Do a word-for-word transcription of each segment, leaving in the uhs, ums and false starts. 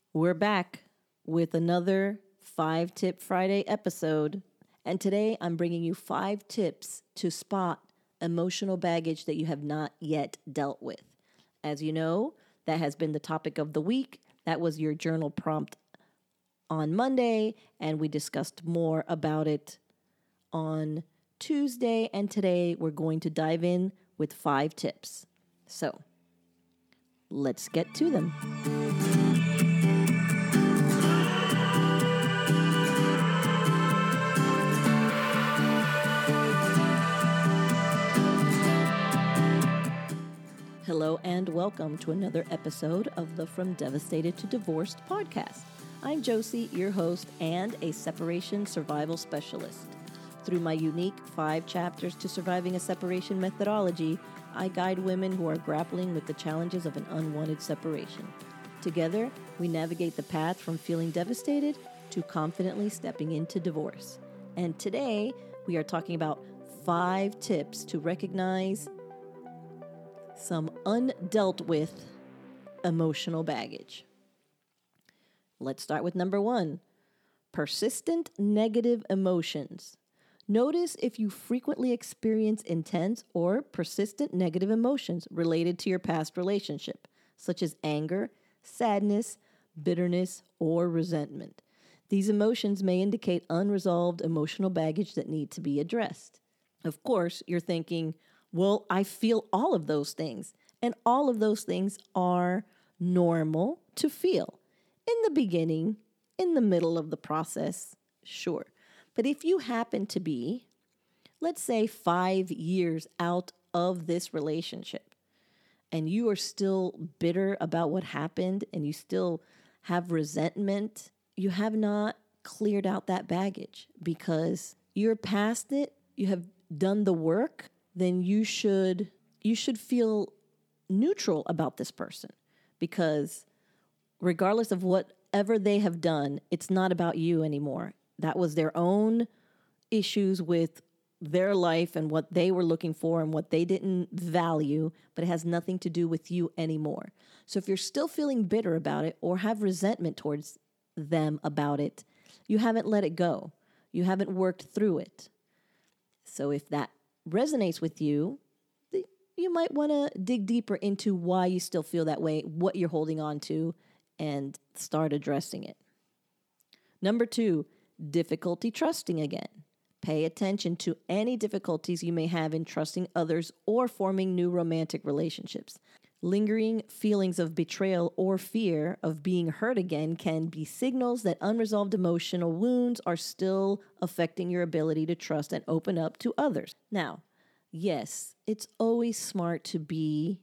We're back with another Five Tip Friday episode. And today I'm bringing you five tips to spot emotional baggage that you have not yet dealt with. As you know, that has been the topic of the week. That was your journal prompt on Monday, and we discussed more about it on Tuesday. And today we're going to dive in with five tips. So let's get to them. Hello and welcome to another episode of the From Devastated to Divorced podcast. I'm Josie, your host and a separation survival specialist. Through my unique five chapters to surviving a separation methodology, I guide women who are grappling with the challenges of an unwanted separation. Together, we navigate the path from feeling devastated to confidently stepping into divorce. And today, we are talking about five tips to recognize some undealt with emotional baggage. Let's start with number one, persistent negative emotions. Notice if you frequently experience intense or persistent negative emotions related to your past relationship, such as anger, sadness, bitterness, or resentment. These emotions may indicate unresolved emotional baggage that need to be addressed. Of course, you're thinking, well, I feel all of those things, and all of those things are normal to feel. In the beginning, in the middle of the process, sure. But if you happen to be, let's say, five years out of this relationship, and you are still bitter about what happened, and you still have resentment, you have not cleared out that baggage because you're past it, you have done the work, then you should you should feel neutral about this person, because regardless of whatever they have done, it's not about you anymore. That was their own issues with their life and what they were looking for and what they didn't value, but it has nothing to do with you anymore. So if you're still feeling bitter about it or have resentment towards them about it, you haven't let it go. You haven't worked through it. So if that resonates with you, you might want to dig deeper into why you still feel that way, what you're holding on to, and start addressing it. Number two, difficulty trusting again. Pay attention to any difficulties you may have in trusting others or forming new romantic relationships. Lingering feelings of betrayal or fear of being hurt again can be signals that unresolved emotional wounds are still affecting your ability to trust and open up to others. Now, yes, it's always smart to be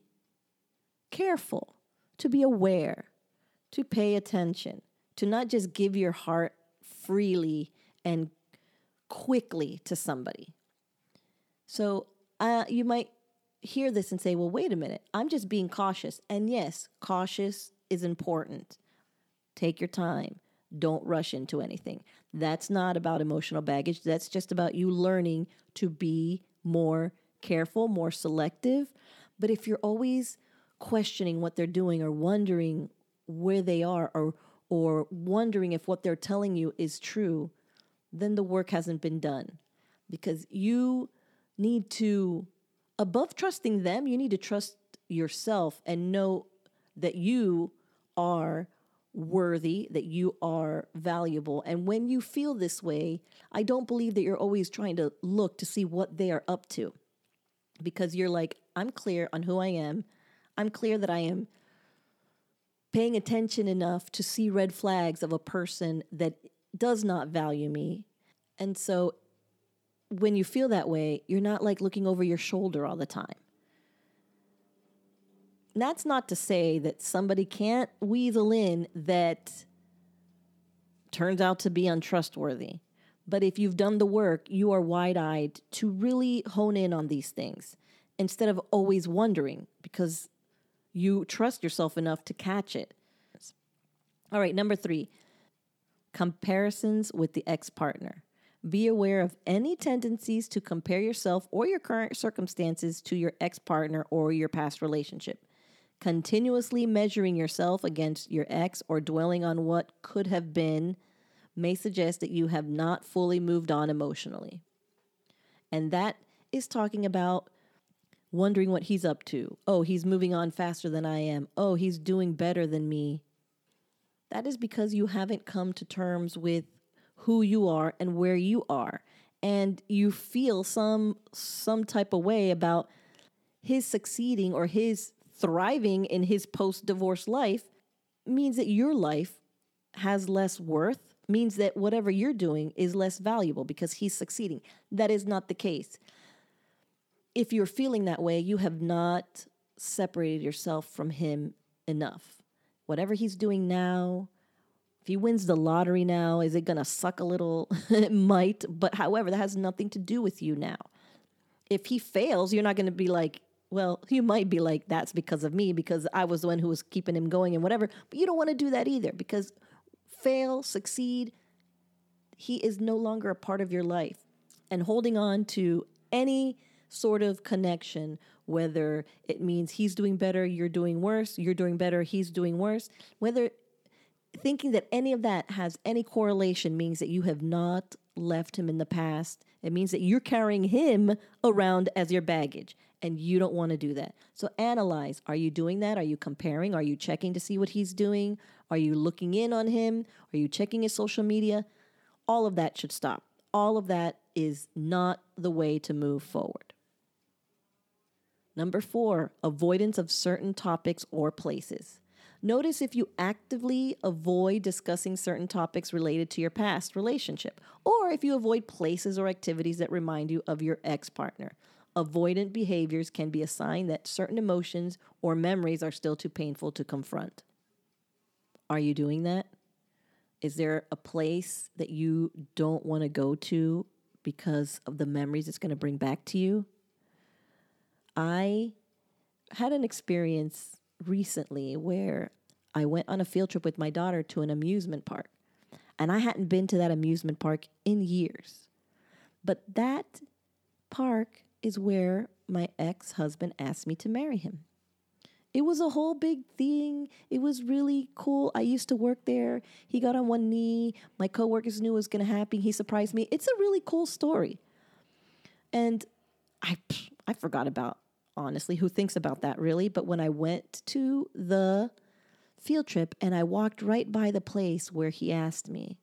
careful, to be aware, to pay attention, to not just give your heart freely and quickly to somebody. So uh, you might hear this and say, well, wait a minute, I'm just being cautious. And yes, cautious is important. Take your time. Don't rush into anything. That's not about emotional baggage. That's just about you learning to be more careful, more selective. But if you're always questioning what they're doing or wondering where they are or or wondering if what they're telling you is true, then the work hasn't been done. Because you need to, above trusting them, you need to trust yourself and know that you are worthy, that you are valuable. And when you feel this way, I don't believe that you're always trying to look to see what they are up to. Because you're like, I'm clear on who I am. I'm clear that I am paying attention enough to see red flags of a person that does not value me. And so when you feel that way, you're not like looking over your shoulder all the time. And that's not to say that somebody can't weasel in that turns out to be untrustworthy. But if you've done the work, you are wide-eyed to really hone in on these things instead of always wondering, because you trust yourself enough to catch it. All right, number three, comparisons with the ex-partner. Be aware of any tendencies to compare yourself or your current circumstances to your ex-partner or your past relationship. Continuously measuring yourself against your ex or dwelling on what could have been may suggest that you have not fully moved on emotionally. And that is talking about wondering what he's up to. Oh, he's moving on faster than I am. Oh, he's doing better than me. That is because you haven't come to terms with who you are and where you are. And you feel some some type of way about his succeeding or his thriving in his post-divorce life means that your life has less worth, means that whatever you're doing is less valuable because he's succeeding. That is not the case. If you're feeling that way, you have not separated yourself from him enough. Whatever he's doing now, if he wins the lottery now, is it going to suck a little? It might, but however, that has nothing to do with you now. If he fails, you're not going to be like, well, you might be like, that's because of me, because I was the one who was keeping him going and whatever. But you don't want to do that either, because fail, succeed, he is no longer a part of your life. And holding on to any sort of connection, whether it means he's doing better, you're doing worse, you're doing better, he's doing worse, whether thinking that any of that has any correlation means that you have not left him in the past. It means that you're carrying him around as your baggage, and you don't want to do that. So analyze. Are you doing that? Are you comparing? Are you checking to see what he's doing? Are you looking in on him? Are you checking his social media? All of that should stop. All of that is not the way to move forward. Number four, avoidance of certain topics or places. Notice if you actively avoid discussing certain topics related to your past relationship, or if you avoid places or activities that remind you of your ex-partner. Avoidant behaviors can be a sign that certain emotions or memories are still too painful to confront. Are you doing that? Is there a place that you don't want to go to because of the memories it's going to bring back to you? I had an experience recently where I went on a field trip with my daughter to an amusement park. And I hadn't been to that amusement park in years. But that park is where my ex-husband asked me to marry him. It was a whole big thing. It was really cool. I used to work there. He got on one knee. My coworkers knew it was going to happen. He surprised me. It's a really cool story. And I, I forgot about, honestly, who thinks about that really. But when I went to the field trip and I walked right by the place where he asked me,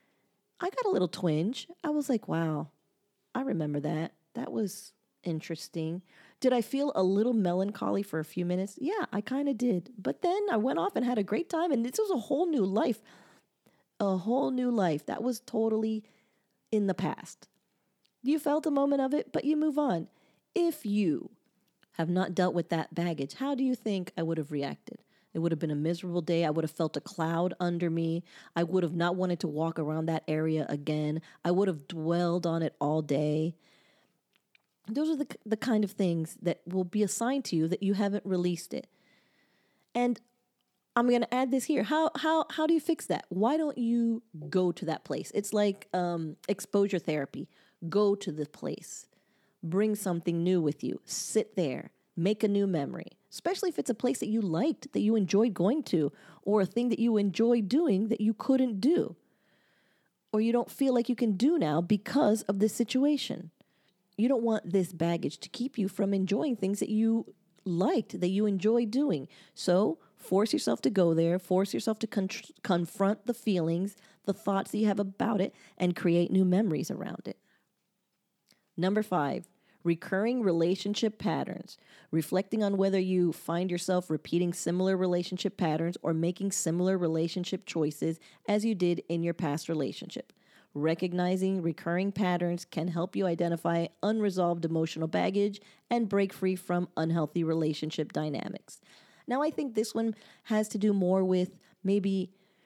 I got a little twinge. I was like, wow, I remember that. That was interesting. Did I feel a little melancholy for a few minutes? Yeah, I kind of did. But then I went off and had a great time, and this was a whole new life. A whole new life. That was totally in the past. You felt a moment of it, but you move on. If you have not dealt with that baggage, how do you think I would have reacted? It would have been a miserable day. I would have felt a cloud under me. I would have not wanted to walk around that area again. I would have dwelled on it all day. Those are the the kind of things that will be assigned to you that you haven't released it. And I'm going to add this here. How how how do you fix that? Why don't you go to that place? It's like um, exposure therapy. Go to the place. Bring something new with you. Sit there. Make a new memory, especially if it's a place that you liked, that you enjoyed going to, or a thing that you enjoyed doing that you couldn't do, or you don't feel like you can do now because of this situation. You don't want this baggage to keep you from enjoying things that you liked, that you enjoyed doing. So force yourself to go there, force yourself to con- confront the feelings, the thoughts that you have about it, and create new memories around it. Number five, recurring relationship patterns. Reflecting on whether you find yourself repeating similar relationship patterns or making similar relationship choices as you did in your past relationship. Recognizing recurring patterns can help you identify unresolved emotional baggage and break free from unhealthy relationship dynamics. Now, I think this one has to do more with maybe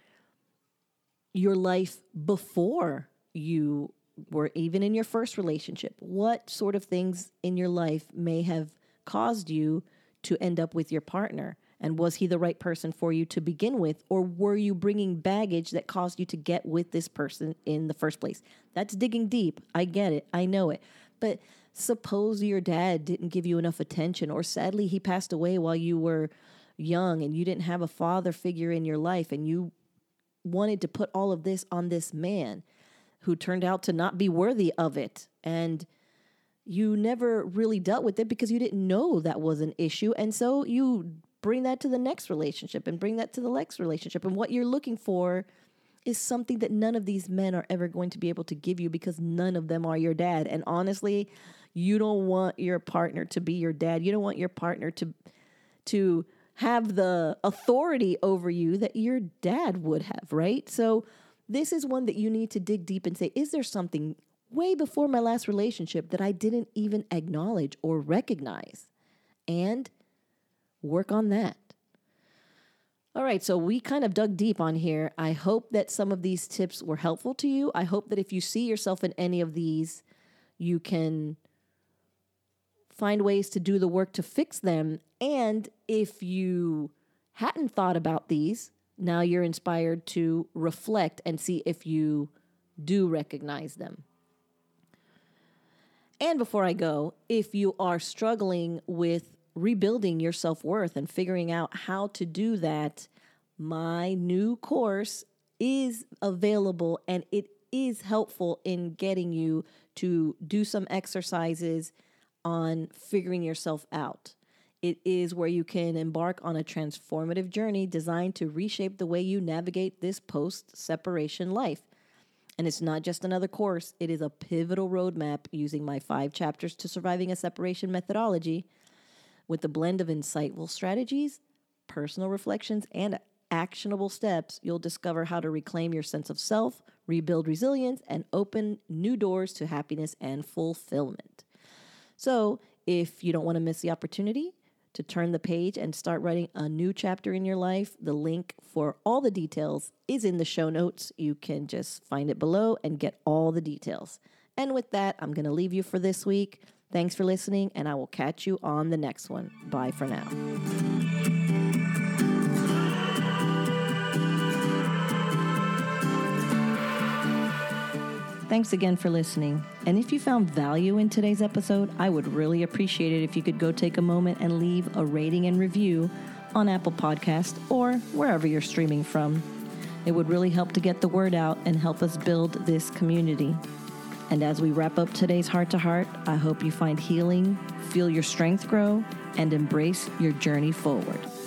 your life before you were even in your first relationship. What sort of things in your life may have caused you to end up with your partner? And was he the right person for you to begin with? Or were you bringing baggage that caused you to get with this person in the first place? That's digging deep. I get it. I know it. But suppose your dad didn't give you enough attention, or sadly he passed away while you were young and you didn't have a father figure in your life and you wanted to put all of this on this man who turned out to not be worthy of it. And you never really dealt with it because you didn't know that was an issue. And so you bring that to the next relationship and bring that to the next relationship. And what you're looking for is something that none of these men are ever going to be able to give you because none of them are your dad. And honestly, you don't want your partner to be your dad. You don't want your partner to, to have the authority over you that your dad would have, right? So this is one that you need to dig deep and say, is there something way before my last relationship that I didn't even acknowledge or recognize? And work on that. All right, so we kind of dug deep on here. I hope that some of these tips were helpful to you. I hope that if you see yourself in any of these, you can find ways to do the work to fix them. And if you hadn't thought about these, now you're inspired to reflect and see if you do recognize them. And before I go, if you are struggling with rebuilding your self-worth and figuring out how to do that, my new course is available and it is helpful in getting you to do some exercises on figuring yourself out. It is where you can embark on a transformative journey designed to reshape the way you navigate this post-separation life. And it's not just another course. It is a pivotal roadmap using my five chapters to surviving a separation methodology with a blend of insightful strategies, personal reflections, and actionable steps. You'll discover how to reclaim your sense of self, rebuild resilience, and open new doors to happiness and fulfillment. So if you don't want to miss the opportunity to turn the page and start writing a new chapter in your life, the link for all the details is in the show notes. You can just find it below and get all the details. And with that, I'm going to leave you for this week. Thanks for listening, and I will catch you on the next one. Bye for now. Thanks again for listening. And if you found value in today's episode, I would really appreciate it if you could go take a moment and leave a rating and review on Apple Podcasts or wherever you're streaming from. It would really help to get the word out and help us build this community. And as we wrap up today's Heart to Heart, I hope you find healing, feel your strength grow, and embrace your journey forward.